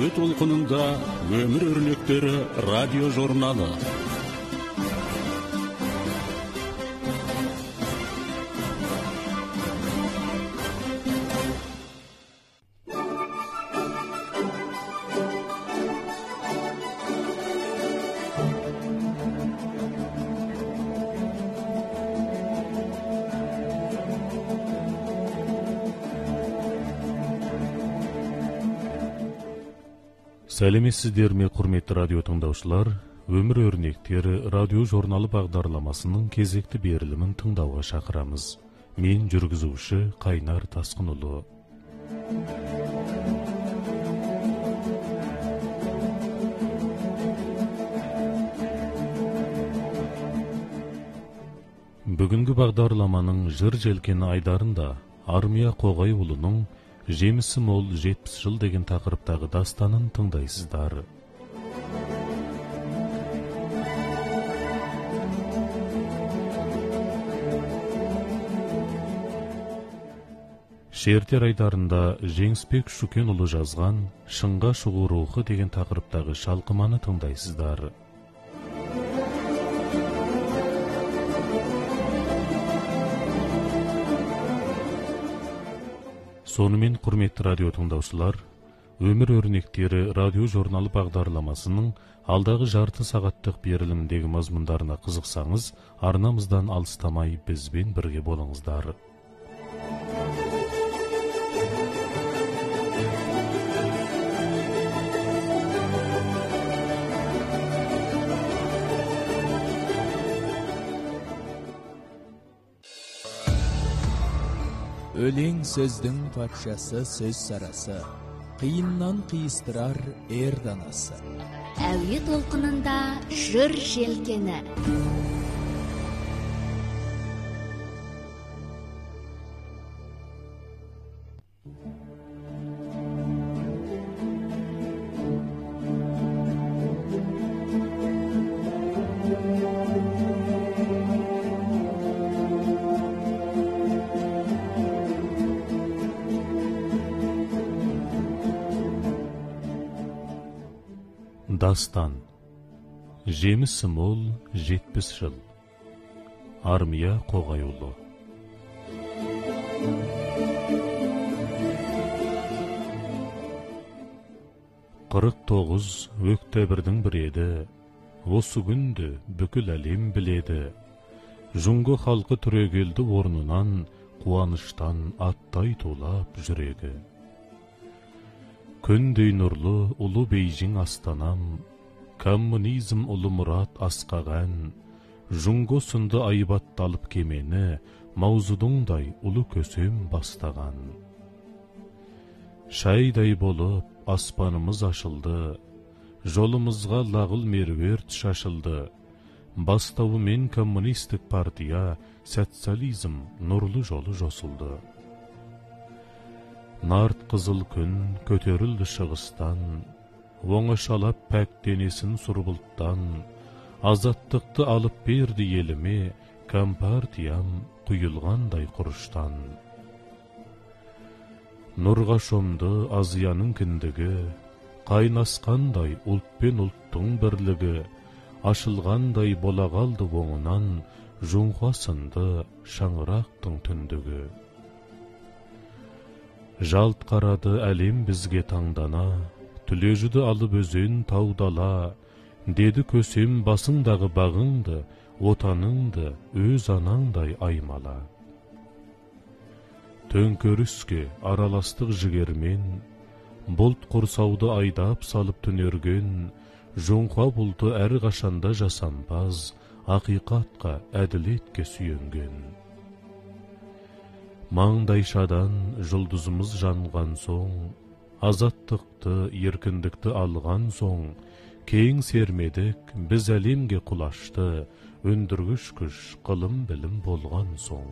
әуе толқынында өмір өрнектері радио журналы. Сәлеметсіздер ме, құрметті радио тыңдаушылар? Өмір өрнектері радио журналы бағдарламасының кезекті берілімін тыңдауға шақырамыз. Мен жүргізуші Қайнар Тасқынұлы. Бүгінгі бағдарламаның жыр желкені айдарында Армия Қоғайұлының «Жемісі мол 70 жыл» деген тақырыптағы дастанын тыңдайсыздар. Шертер айдарында Жеңісбек Шүкенұлы жазған «Шыңға шығу рухы» деген тақырыптағы шалқыманы тыңдайсыздар. Сонымен, құрметті радио тыңдаушылар, өмір өрнектері радио журналы бағдарламасының алдағы жарты сағаттық берілімдегі мазмұндарына қызықсаңыз, арнамыздан алыстамай бізбен бірге болыңыздар. Өлең сөздің патшасы сөз сарасы, қиыннан қиыстырар ер данасы. Әуе толқынында жыр желкені. Дастан. Жемісі мол 70 жыл. Армия Қоғайұлы. 49 октябрьдің бірі еді. Осы күнді бүкіл әлем біледі. Жұңғы халқы түрегелді орнынан, қуаныштан аттай тулап жүрегі. Күндей нұрлы ұлы Бейжің астанам, коммунизм ұлы мұрат асқаған, жұңғы сынды айбатталып кемені, маузудыңдай ұлы көсем бастаған. Шайдай болып аспанымыз ашылды, жолымызға лағыл меруерт шашылды, бастауымен коммунистік партия, социализм нұрлы жолы жосылды. Нарт қызыл күн көтерілді шығыстан, оңашалап пәк денесін сұрбылттан, азаттықты алып берді еліме, компартиям құйылғандай құрыштан. Нұрға шомды Азияның кіндігі, қайнасқандай ұлт пен ұлттың бірлігі, ашылғандай бола қалды оңынан, жұңға сынды шаңырақтың түндігі. Жалт қарады әлем бізге таңдана, түлежіді алып өзен таудала, деді көсем басыңдағы бағыңды, отаныңды өз анаңдай аймала. Төңкеріске араластық жігермен, бұлт құрсауды айдап салып түнерген, жұңқа бұлты әр қашанда жасампаз, ақиқатқа әділетке сүйенген. Маңдайшадан жұлдызымыз жанған соң, азаттықты, еркіндікті алған соң, кең сермедік біз әлемге құлашты, өндіргіш күш қылым білім болған соң.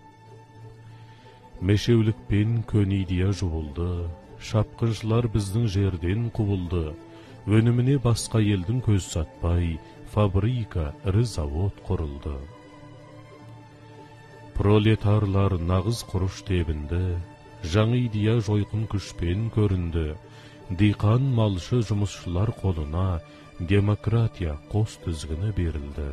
Мешеулікпен көн идея жуылды, шапқыншылар біздің жерден қуылды, өніміне басқа елдің көз сатпай, фабрика, ірі завод құрылды. Пролетарлар нағыз құрыш тебінді, жаңа идея жойқын күшпен көрінді, диқан малшы жұмысшылар қолына демократия қос тізгіні берілді.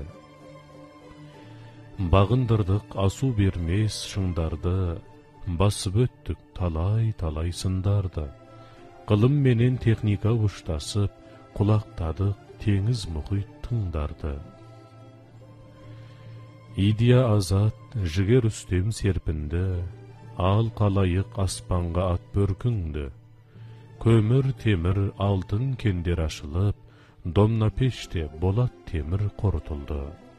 Бағындырдық асу бермес шыңдарды, басып өттік талай сындарды. Қылым менен техника ұштасып, құлақтадық теңіз мұхит тыңдарды. Идия азат, жігер үстем серпінді, ал қалайық аспанға ат бөркіңді. Көмір темір алтын кендер ашылып, домна пеште болат темір қорытылды.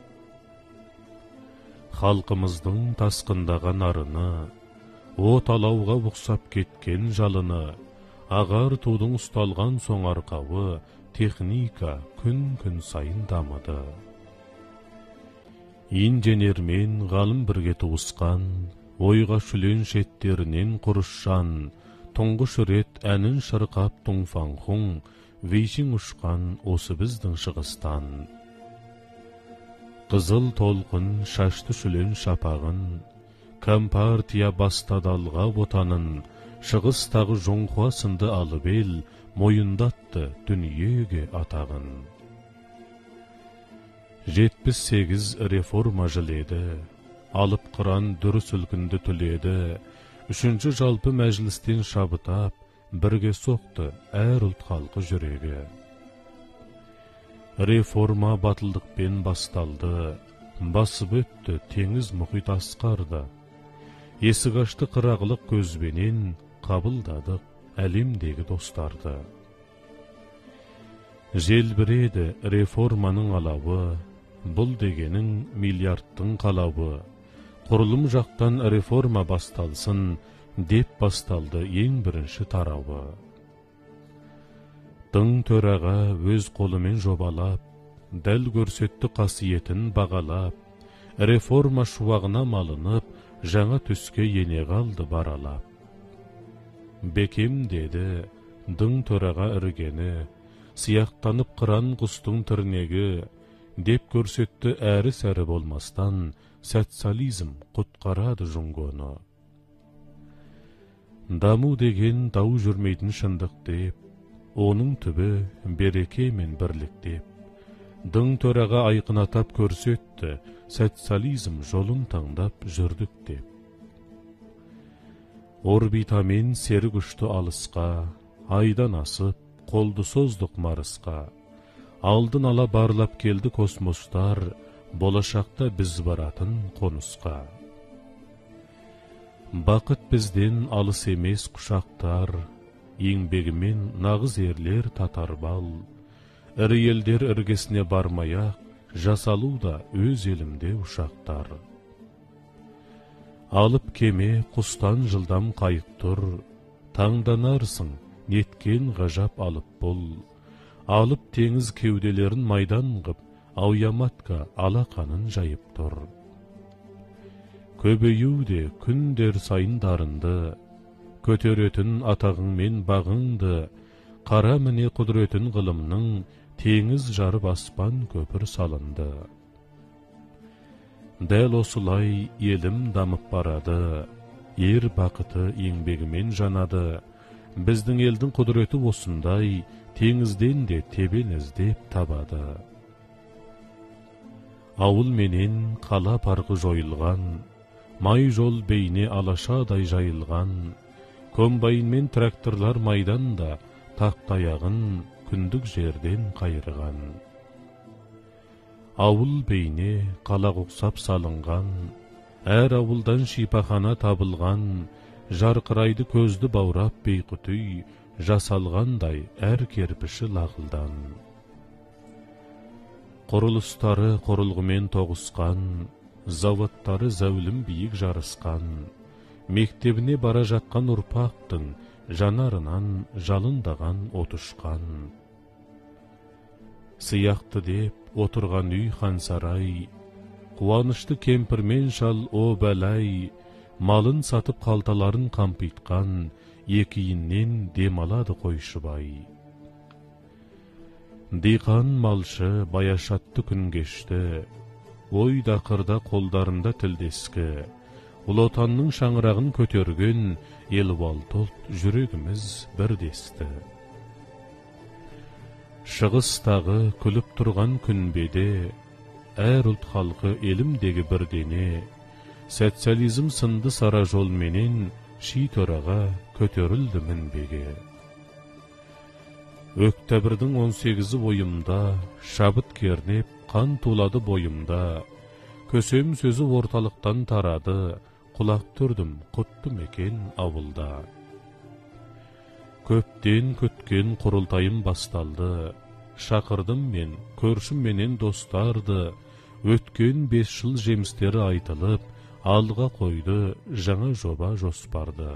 Халқымыздың тасқындаған арыны, от алауға бұқсап кеткен жалыны, ағар тудың ұсталған соң арқауы, техника күн сайын дамыды. Инженермен ғалым бірге туысқан, ойға шүлен шеттерінен құрышшан, тұңғыш рет әнін шырқап тұңфанхұң, вейшің ұшқан осы біздің шығыстан. Қызыл толқын шашты шүлен шапағын, Компартия бастадалға ботанын, шығыстағы жоңқуа сынды алып ел, мойындатты дүниеге атағын. 78 реформа жыледі, алып қыран дүр сүлкінді түледі, 3-ші жалпы мәжілістен шабытап, бірге соқты әр ұлт халқы жүрегі. Реформа батылдықпен басталды, басып өтті теңіз мұхит асқарды. Есік ашты қырағылық көзбенен қабылдадық әлемдегі достарды. Желбіреді реформаның алауы, бұл дегенің миллиардтың қалауы. Құрылым жақтан реформа басталсын, деп басталды ең бірінші тарауы. Тың төраға өз қолымен жобалап, дәл көрсетті қасиетін бағалап, реформа шуағына малынып, жаңа түске ене қалды баралап. Бекем деді, дың төраға іргені, сияқтанып қыран құстың тірнегі, деп көрсетті әрі-сәрі болмастан, социализм құтқарады жұңгоны. Даму деген дау жүрмейтін шындық деп, оның түбі береке мен бірлік деп. Дың төраға айқынатап көрсетті, социализм жолын таңдап жүрдік деп. Орбитамен серік ұшты алысқа, айдан асып, қолды создық марысқа. Алдын ала барлап келді космостар, болашақта біз баратын қонысқа. Бақыт бізден алыс емес құшақтар, еңбегімен нағыз ерлер татарбал. Ірі елдер іргесіне бармаяқ, жасалу да өз елімде ұшақтар. Алып кеме құстан жылдам қайық тұр, таңданарсың, неткен ғажап алып бұл. Алып теңіз кеуделерін майдан ғып, ауяматқа алақанын жайып тұр. Көбеюде күндер сайын дарынды, көтеретін атағыңмен бағыңды, қара міне құдыретін ғылымның, теңіз жарып аспан көпір салынды. Дәл осылай елім дамып барады, ер бақыты еңбегімен жанады. Біздің елдің құдыреті осындай, теңізден де тебен іздеп табады. Ауыл менен қала парқы жойылған, май жол бейне алашадай жайылған, комбайн мен тракторлар майданда тақтаяғын күндік жерден қайырған. Ауыл бейне қала құқсап салынған, әр ауылдан шипахана табылған, жарқырайды көзді баурап бейқұтүй, жасалғандай әр керпіші лағылдан. Құрылыстары құрылғымен тоғысқан, заводтары зәулім биік жарысқан, мектебіне бара жатқан ұрпақтың жанарынан жалындаған отышқан. Сияқты деп отырған үй хансарай, қуанышты кемпірмен шал о бәлай, малын сатып қалталарын қампитқан, екейіннен демалады қойшыбай. Диқан малшы баяшатты күн кешті, ой дақырда қолдарында тілдескі, ұлы отанның шаңырағын көтерген, ел валтылт жүрегіміз бірдесті. Шығыстағы күліп тұрған күнбеде, әр ұлт халқы елімдегі бірдене, социализм сынды сара жол менен ши төраға көтерілді мінбеге. Октябрьдің 18-і бойымда, шабыт кернеп, қан тулады бойымда, көсем сөзі орталықтан тарады, құлақ түрдім құтты мекен ауылда. Көптен күткен құрылтайым басталды, шақырдым мен, көршім менен достарды, өткен 5 жыл жемістері айтылып, алға қойды жаңа жоба жоспарды.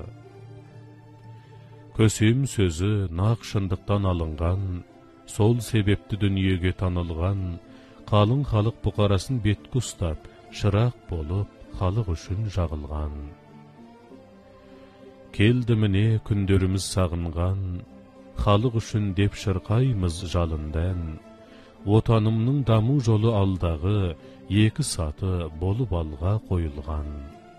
Көсем сөзі нақ шындықтан алынған, сол себепті дүниеге танылған, қалың халық бұқарасын беткі ұстап, шырақ болып, халық үшін жағылған. Келді міне күндеріміз сағынған, халық үшін деп шырқаймыз жалындан, отанымның даму жолы алдағы 2 саты болып алға қойылған.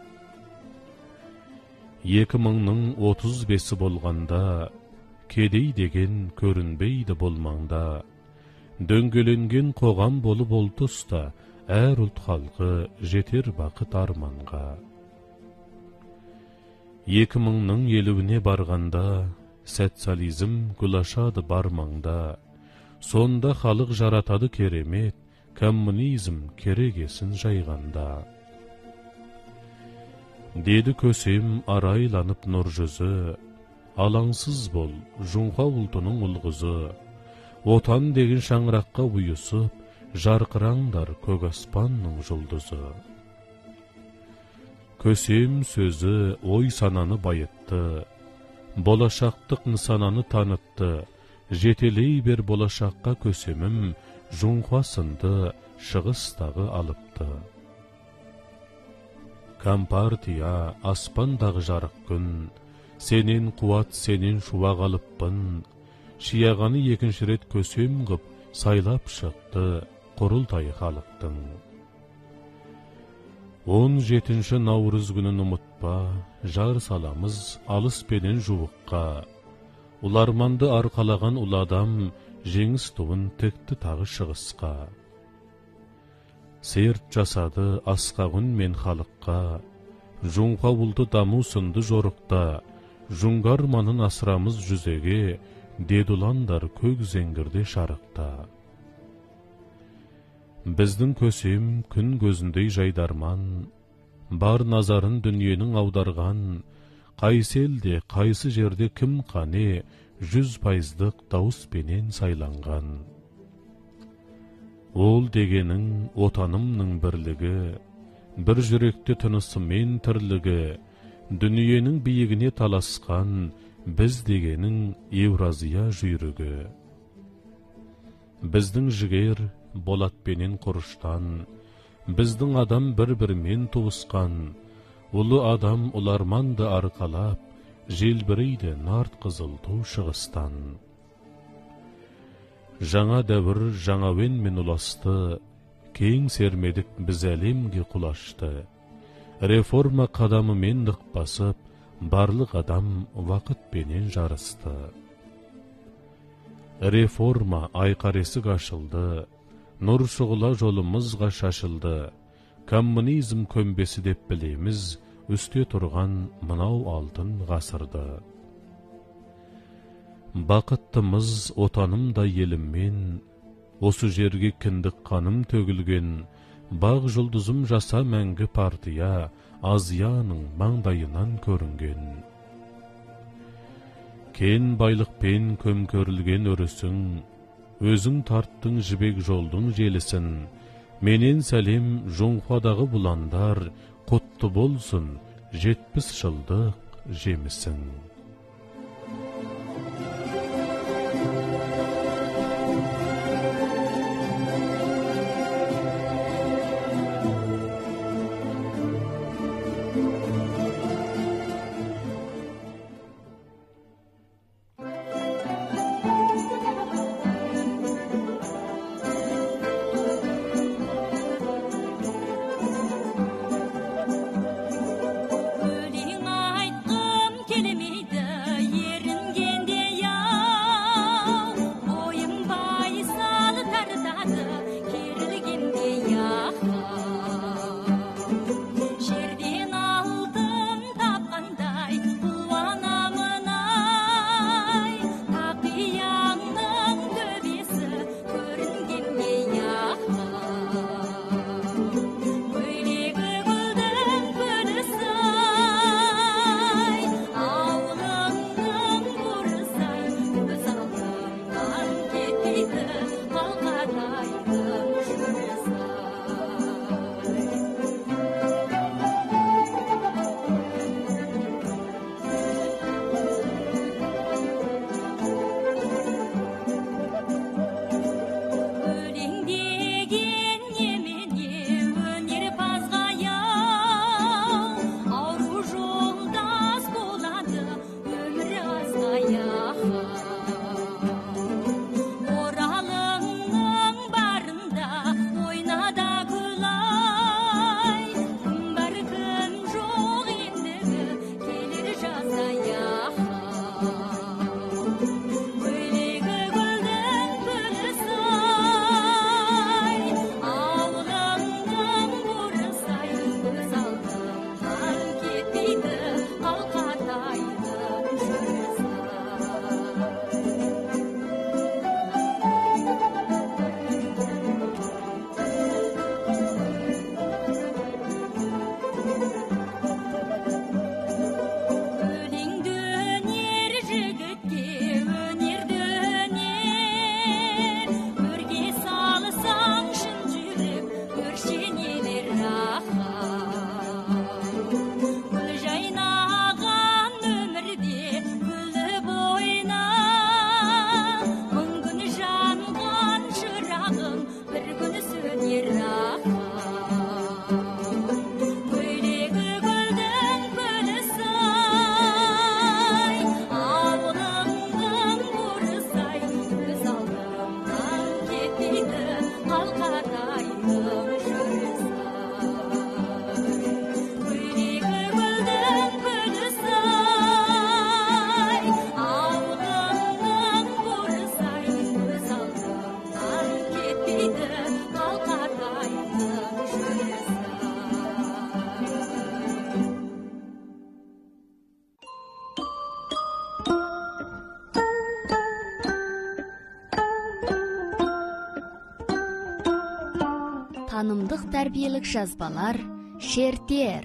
2035-і болғанда, кедей деген көрінбейді болмаңда, дөңгеленген қоғам болып ол тұста, әр ұлт халқы жетер бақыт арманға. 2000-ның елуіне барғанда, социализм гүлашады бармаңда, сонда халық жаратады керемет, коммунизм керегесін жайғанда. Деді көсем арайланып нұр жүзі, алаңсыз бол, жұңға ұлтының ұлғызы, отан деген шаңыраққа ұйысып, жарқыраңдар көк аспанның жұлдызы. Көсем сөзі ой сананы байытты, болашақтық нысананы танытты, жетелей бер болашаққа көсемім, жұңға сынды шығыстағы алыпты. Компартия аспандағы жарық күн, сенен қуат, сенен шуақ алыппын, шияғаны 2-ші рет көсем ғып, сайлап шықты құрылтай халықтың. 17-ші наурыз күнін ұмытпа, жар саламыз алыс пенен жуыққа, ұларманды арқалаған ұл адам, жеңіс туын тікті тағы шығысқа. Серт жасады асқағын мен халыққа, жұңға ұлды даму сынды жорықта, жұңгарманын асырамыз жүзеге, дедуландар көк зеңгірде шарықта. Біздің көсем күн көзіндей жайдарман, бар назарын дүниенің аударған, қайсы елде, қайсы жерде кім қане, 100% дауыс пенен сайланған. Ол дегенің отанымның бірлігі, бір жүректе тынысымен тірлігі, дүниенің биігіне таласқан, біз дегенің Евразия жүйрігі. Біздің жігер болатпенен құрыштан, біздің адам бір-бірмен туысқан, ұлы адам ұларманды арқалап, желбірейді нарт қызыл ту шығыстан. Жаңа дәуір жаңауенмен ұласты, кең сермедік біз әлемге құлашты. Реформа қадамымен нық басып, барлық адам вақытпенен жарысты. Реформа айқаресік ашылды, нұр шұғыла жолымызға шашылды. Коммунизм көмбесі деп білеміз, үсте тұрған мынау алтын ғасырды. Бақыттымыз отанымда еліммен, осы жерге кіндік қаным төгілген, бақ жұлдызым жаса мәңгі партия, Азияның маңдайынан көрінген. Кен байлықпен көмкөрілген өрісің, өзің тарттың жібек жолдың желісін, менен сәлем жоңқадағы бұландар, құтты болсын 70 жылдық жемісің. Өлең айтқым келмейді, Танымдық тәрбиелік жазбалар шертер.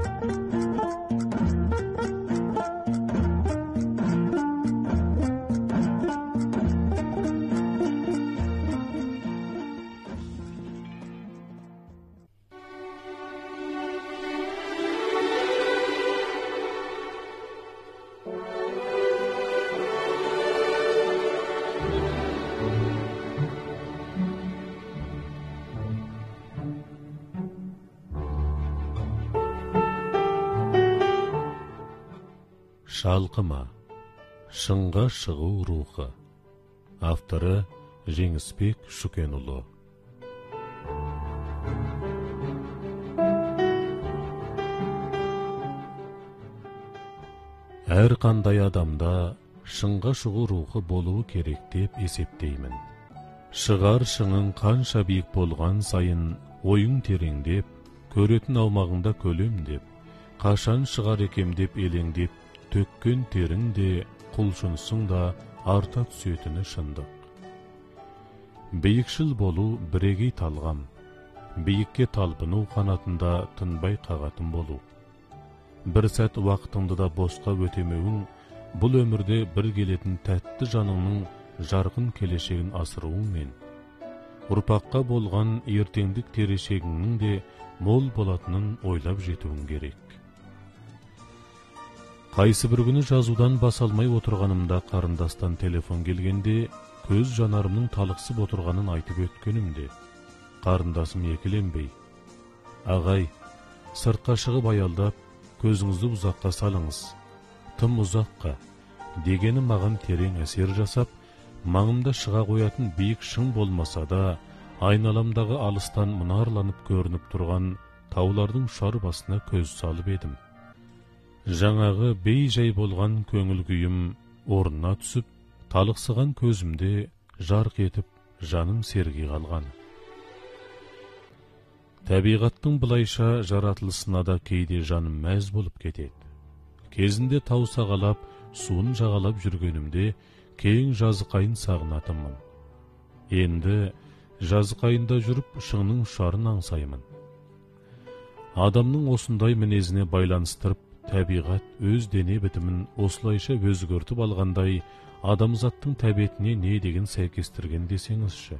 Шалқыма, шыңға шығу рухы. Авторы Жеңісбек Шүкенұлы. Әр қандай адамда шыңға шығу рухы болуы керек деп есептеймін. Шығар шыңың қанша биік болған сайын ойың тереңдеп, көретін аумағында көлемдеп, қашан шығар екем деп елеңдеп, төккен терің де құлшынысың да арта түсетіні шындық. Биікшіл болу бірегей талғам, биікке талпыну қанатында тынбай қағатын болу. Бір сәт уақытыңды да босқа өтемеуің, бұл өмірде бір келетін тәтті жаныңның жарқын келешегін асыруың мен, ұрпаққа болған ертеңдік терешегіңнің де мол болатынын ойлап жетуің керек. Қайсы бір күні жазудан бас алмай отырғанымда қарындастан телефон келгенде, көз жанарымның талықсып отырғанын айтып өткенімде, қарындасым екіленбей: «Ағай, сыртқа шығып аялдап, көзіңізді ұзаққа салыңыз, тым ұзаққа», дегені маған терең әсер жасап, маңымда шыға қоятын биік шың болмаса да, айналамдағы алыстан мұнарланып көрініп тұрған таулардың ұшар басына көз салып едім. Жаңағы бей-жай болған көңіл күйім орнына түсіп, талықсыған көзімде жарқ етіп, жаным серги қалған. Табиғаттың бұлайша жаратылысына да кейде жаным мәз болып кетеді. Кезінде тау сағалап, суын жағалап жүргенімде кең жазықайын сағынатынмын. Енді жазықайында жүріп шыңның ұшарын аңсаймын. Адамның осындай мінезіне байланыстырып, табиғат өз дене бітімін осылайша өзгертіп алғандай, адамзаттың тәбетіне не деген сәйкестірген десеңізші.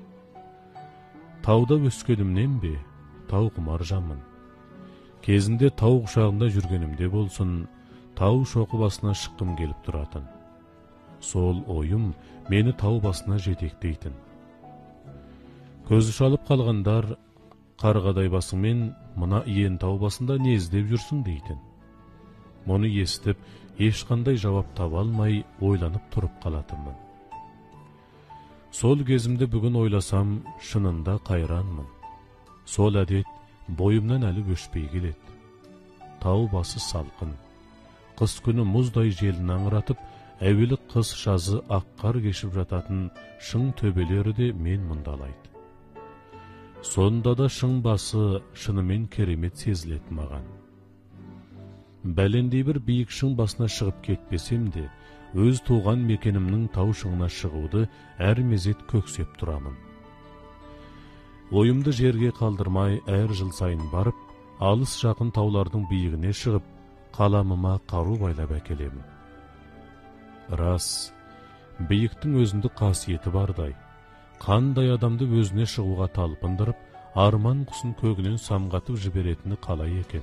Тауда өскенімнен бе, тау құмар жанмын. Кезінде тау құшағында жүргенімде болсын, тау шоқы басына шыққым келіп тұратын. Сол ойым мені тау басына жетектейтін. Көзі шалып қалғандар, қарғадай басыңмен мына иен тау басында не іздеп жүрсің дейтін. Мұны естіп, ешқандай жауап таба алмай ойланып тұрып қалатынмын. Сол кезімді бүгін ойласам, шынында қайранмын. Сол әдет бойымнан әлі өшпей келеді. Тау басы салқын, қыс күні мұздай желін аңыратып, әуелі қыс жазы аққар кешіп жататын шың төбелері де мен мұндалайды. Сонда да шың басы шынымен керемет сезіледі маған. Бәлендей бір биік шың басына шығып кетпесем де, өз туған мекенімнің тау шыңына шығуды әр мезет көксеп тұрамын. Ойымды жерге қалдырмай әр жыл сайын барып, алыс жақын таулардың биігіне шығып, қаламыма қару байлап әкелемін. Рас, биіктің өзіндік қасиеті бардай, қандай адамды өзіне шығуға талпындырып, арман құсын көгінен самғатып жіберетіні қалай екен.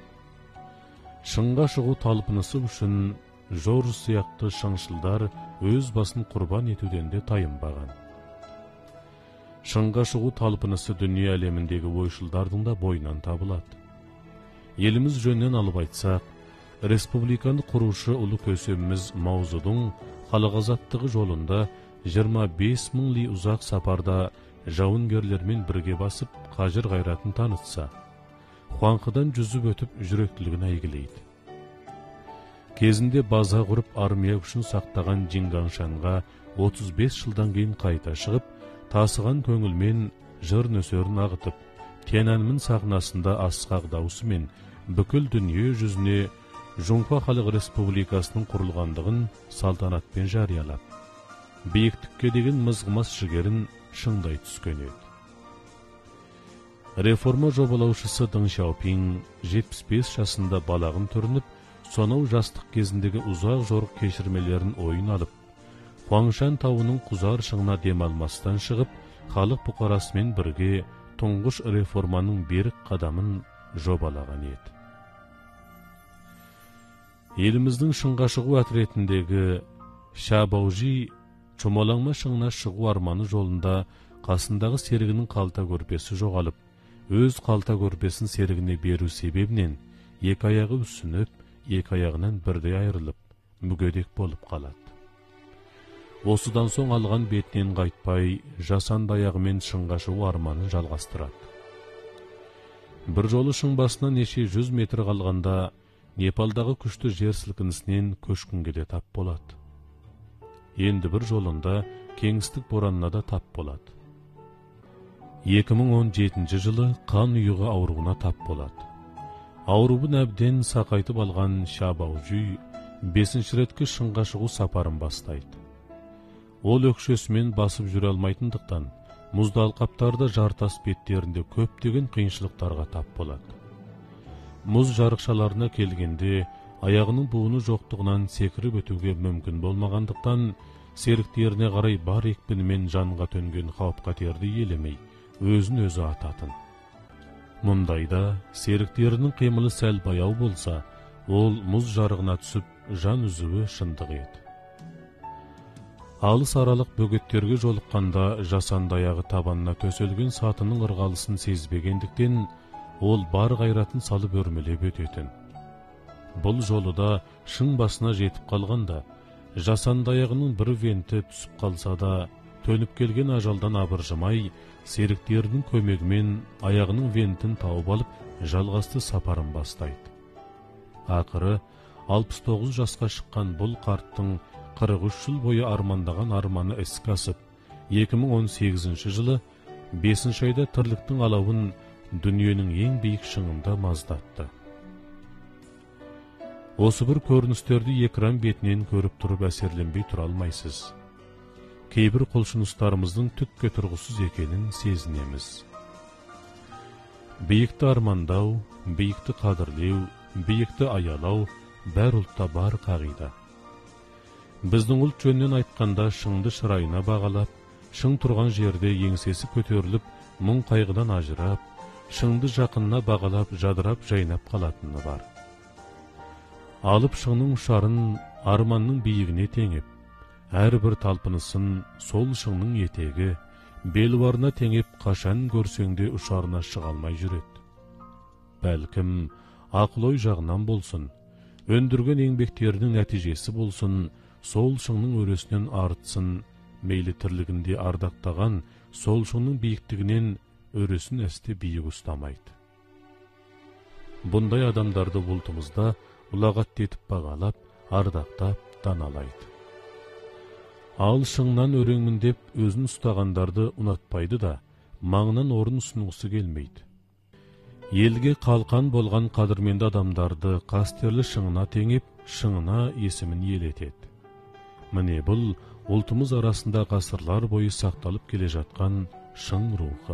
Шыңға шығу талпынысы үшін жор сияқты шыңшылдар өз басын құрбан етуден де тайынбаған. Шыңға шығу талпынысы дүние әлеміндегі ойшылдардың да бойынан табылады. Еліміз жөнінен алып айтсақ, республиканы құрушы ұлы көсеміміз Маузудың халық азаттығы жолында 25 000 ли ұзақ сапарда жауынгерлермен бірге басып, қажыр қайратын танытса, Хуанқыдан жүзіп өтіп жүректілігін әйгілейді. Кезінде база құрып армия күшін сақтаған Джингаңшанға 35 жылдан кейін қайта шығып, тасыған көңілмен жыр нөсерін ағытып, Тяньаньмин сахнасында асқақ даусымен бүкіл дүние жүзіне Жоңқа Халық Республикасының құрылғандығын салтанатпен жариялап, биіктікке деген мызғымас жігерін шыңдай түскен еді. Реформа жобалаушысы Дeng Xiaoping 75 жасында балағын түрініп, сонау жастық кезіндегі ұзақ жорық кешірмелерін ойын алып, Хуаңшан тауының құзар шыңына демалмастан шығып, халық бұқарасымен бірге тұңғыш реформаның берік қадамын жобалаған еді. Еліміздің шыңға шығу әтіретіндегі Шабаужи Чомалаңма шыңына шығу арманы жолында қасындағы серігінің қалта көрпесі жоғалып, өз қалта көрпесін серігіне беру себебінен екі аяғы үсініп, екі аяғынан бірдей айырылып, мүгедек болып қалады. Осыдан соң алған бетінен қайтпай, жасанды аяғымен шыңға шығу арманын жалғастырады. Бір жолы шың басына неше 100 метр қалғанда, Непалдағы күшті жер сілкінісінен көшкінге де тап болады. Енді бір жолында кеңістік боранына да тап болады. 2017 жылы қан ұйығы ауруына тап болады. Ауруын әбден сақайтып алған Шабаужи 5-ші ретке шыңға шығу сапарын бастайды. Ол өкшесімен басып жүре алмайтындықтан, мұзды алқаптарда жартас беттерінде көптеген қиыншылықтарға тап болады. Мұз жарықшаларына келгенде, аяғының буыны жоқтығынан секіріп өтуге мүмкін болмағандықтан, серіктеріне қарай бар екпінімен жанға төнген қауіп-қатерді елемей, өзін өзі ататын. Мұндайда серіктерінің қимылы сәл баяу болса, ол мұз жарығына түсіп, жан үзуі шындық еді. Алыс аралық бөгеттерге жолыққанда жасанды аяғы табанына төселген сатының ырғалысын сезбегендіктен, ол бар қайратын салып өрмелеп өтетін. Бұл жолы да шың басына жетіп қалғанда, жасанды аяғының бір венті түсіп қалса да, төніп келген ажалдан абыржымай, серіктерінің көмегімен аяғының вентін тауып алып, жалғасты сапарын бастайды. Ақыры, 69 жасқа шыққан бұл қарттың 43 жыл бойы армандаған арманы іске асып, 2018 жылы 5-ші айда тірліктің алауын дүниенің ең биік шыңында маздатты. Осы бір көріністерді экран бетінен көріп тұрып әсерленбей тұра алмайсыз. Кейбір құлшыныстарымыздың түкке тұрғысыз екенін сезінеміз. Биікті армандау, биікті қадірлеу, биікті аялау бәр ұлтта бар қағида. Біздің ұлт жөнінен айтқанда шыңды шырайына бағалап, шың тұрған жерде еңсесі көтеріліп, мұң қайғыдан ажырап, шыңды жақынына бағалап, жадырап, жайнап қалатыны бар. Алып шыңның ұшарын арманның биігіне теңеп, әрбір талпынысын сол шыңның етегі, белуарына теңеп, қашан көрсеңде ұшарына шыға алмай жүреді. Бәлкім, ақыл-ой жағынан болсын, өндірген еңбектерінің нәтижесі болсын, сол шыңның өресінен артсын, мейлі тірлігінде ардақтаған, сол шыңның биіктігінен өресін әсте биік ұстамайды. Бұндай адамдарды ұлтымызда ұлағат етіп бағалап, ардақтап, даналайды. Ал шыңнан өреңмін деп өзін ұстағандарды ұнатпайды да, маңынан орын ұсынғысы келмейді. Елге қалқан болған қадірменді адамдарды қастерлі шыңына теңеп, шыңына есімін елетеді. Міне бұл ұлтымыз арасында ғасырлар бойы сақталып келе жатқан шың рухы.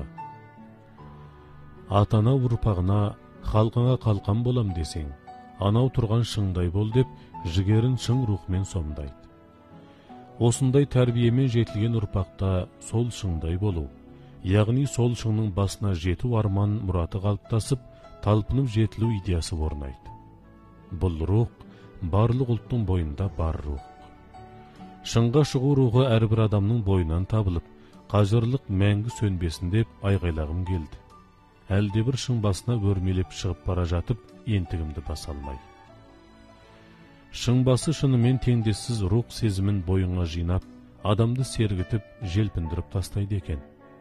Атана ұрпағына, халқыңа қалқан болам десең, анау тұрған шыңдай бол деп, жігерін шың рухмен сомдайды. Осындай тәрбиемен жетілген ұрпақта сол шыңдай болу, яғни сол шыңның басына жету арман мұраты қалыптасып, талпынып жетілу идеясы орнайды. Бұл рух барлық ұлттың бойында бар рух. Шыңға шығу рухы әрбір адамның бойынан табылып, қажырлық мәңгі сөнбесін деп айғайлағым келді. Әлде бір шың басына өрмелеп шығып бара жатып, ентігімді баса алмай. Шың басы шынымен теңдессіз рух сезімін бойыңа жинап, адамды сергітіп, желпіндіріп тастайды екен.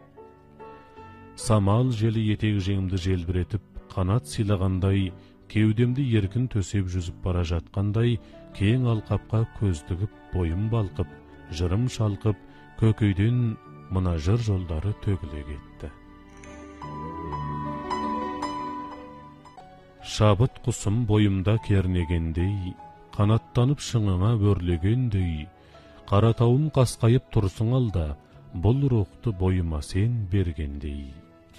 Самал желі етек жеңімді желбіретіп, қанат сыйлағандай, кеудемді еркін төсеп жүзіп бара жатқандай, кең алқапқа көз тігіп, бойым балқып, жырым шалқып, көкейден мына жыр жолдары төгіле кетті. Шабыт құсым бойымда кернегендей, қанаттанып шыңыңа өрлегендей, қаратауым қасқайып тұрсың алда, бұл рухты бойыма сен бергендей.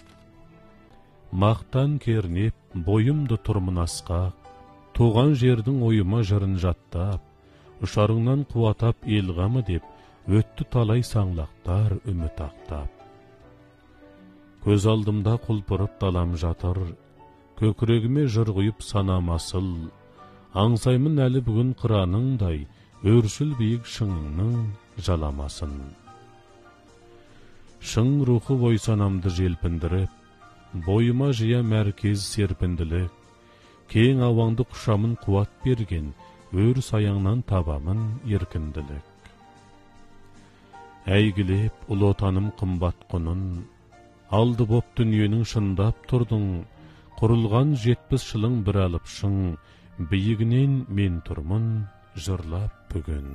Мақтан кернеп, бойымды тұрмын асқақ, туған жердің ойыма жырын жаттап, ұшарыңнан қуатап елғамы деп, өтті талай саңлақтар үміт ақтап. Көз алдымда құлпырып далам жатыр, көкірегіме жыр құйып санам асыл, аңсаймын әлі бүгін қыраныңдай, өршіл биік шыңыңның жаламасын. Шың рухы ой санамды желпіндіріп, бойыма жия мәркез серпінділік, кең ауаңды құшамын қуат берген, өр саяңнан табамын еркінділік. Әйгілеп, ұлы отаным қымбат құнын, алды боп дүниенің шындап тұрдың, құрылған 70 жылың бір алып шың, биігінен мен тұрмын жырлап бүгін.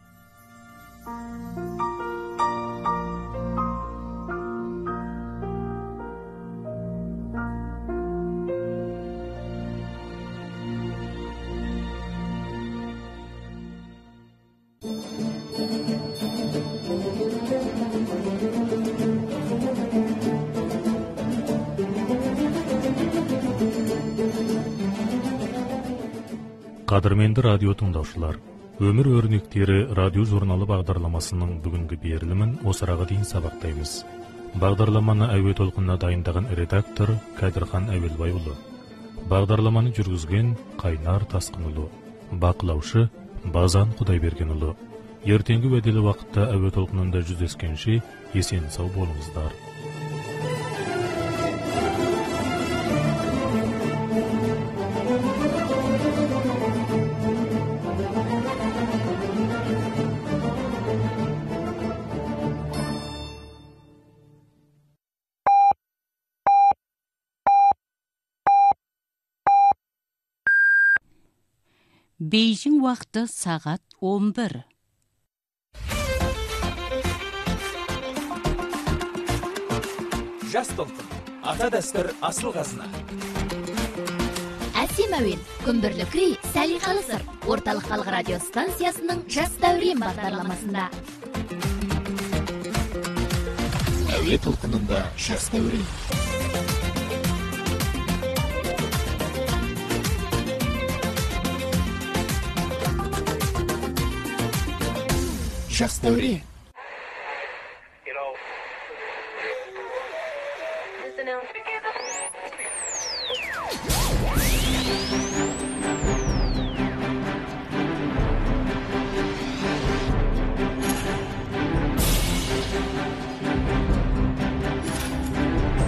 Қадірменді радио тыңдаушылар, өмір өрнектері радио журналы бағдарламасының бүгінгі берілімін осыраға дейін сабақтаймыз. Бағдарламаны әуе толқынына дайындаған редактор Кәдірхан Әуелбайұлы. Бағдарламаны жүргізген Қайнар Тасқынұлы. Бақылаушы Базан Құдайбергенұлы. Ертеңгі уәделі уақытта әуе толқынында жүздескенше есен сау болыңыздар. Бейжің уақыты сағат 11. Жас толқын, ата дәстүр асыл қазына. Әсем әуен, күмбірлі күй, сәлиқалы сыр. Орталық халық радио станциясының жас дәурен бағдарламасында. Әуе толқынында жас дәурен. Жас дәурен. Listen now.